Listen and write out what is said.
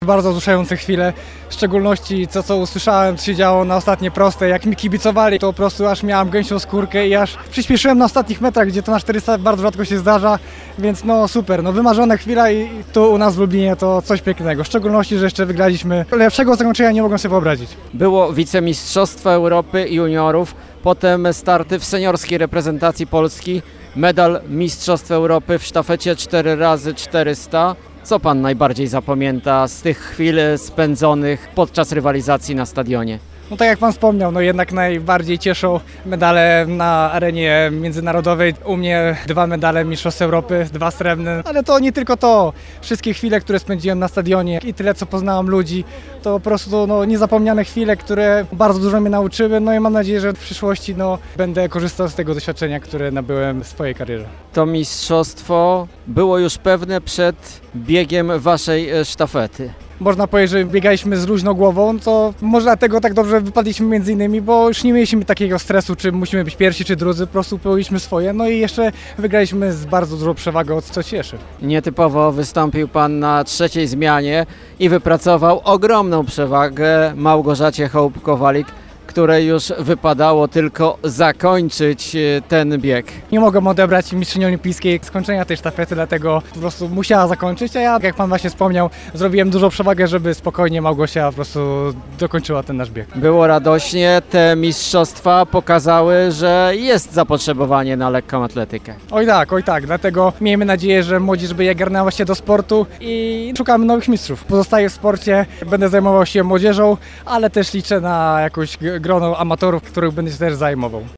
Bardzo wzruszające chwile, w szczególności co usłyszałem, co się działo na ostatnie proste, jak mi kibicowali, to po prostu aż miałem gęsią skórkę i aż przyspieszyłem na ostatnich metrach, gdzie to na 400 bardzo rzadko się zdarza, więc no super, no wymarzona chwila i tu u nas w Lublinie to coś pięknego, w szczególności, że jeszcze wygraliśmy. Lepszego zakończenia nie mogłem sobie wyobrazić. Było wicemistrzostwo Europy juniorów, potem starty w seniorskiej reprezentacji Polski, medal Mistrzostw Europy w sztafecie 4x400. Co pan najbardziej zapamięta z tych chwil spędzonych podczas rywalizacji na stadionie? No tak jak pan wspomniał, no jednak najbardziej cieszą medale na arenie międzynarodowej. U mnie 2 medale Mistrzostw Europy, 2 srebrne, ale to nie tylko to. Wszystkie chwile, które spędziłem na stadionie i tyle, co poznałem ludzi, to po prostu niezapomniane chwile, które bardzo dużo mnie nauczyły. No i mam nadzieję, że w przyszłości będę korzystał z tego doświadczenia, które nabyłem w swojej karierze. To mistrzostwo było już pewne przed biegiem waszej sztafety. Można powiedzieć, że biegaliśmy z luźną głową, to może dlatego tak dobrze wypadliśmy między innymi, bo już nie mieliśmy takiego stresu, czy musimy być pierwsi, czy drudzy, po prostu pełniliśmy swoje, no i jeszcze wygraliśmy z bardzo dużą przewagą, co cieszy. Nietypowo wystąpił pan na trzeciej zmianie i wypracował ogromną przewagę Małgorzacie Hołb-Kowalik, której już wypadało tylko zakończyć ten bieg. Nie mogłem odebrać mistrzyni olimpijskiej skończenia tej sztafety, dlatego po prostu musiała zakończyć, a ja, jak pan właśnie wspomniał, zrobiłem dużą przewagę, żeby spokojnie Małgosia po prostu dokończyła ten nasz bieg. Było radośnie, te mistrzostwa pokazały, że jest zapotrzebowanie na lekką atletykę. Oj tak, dlatego miejmy nadzieję, że młodzież będzie garnęła się do sportu i szukamy nowych mistrzów. Pozostaję w sporcie, będę zajmował się młodzieżą, ale też liczę na jakąś grono amatorów, których będę się też zajmował.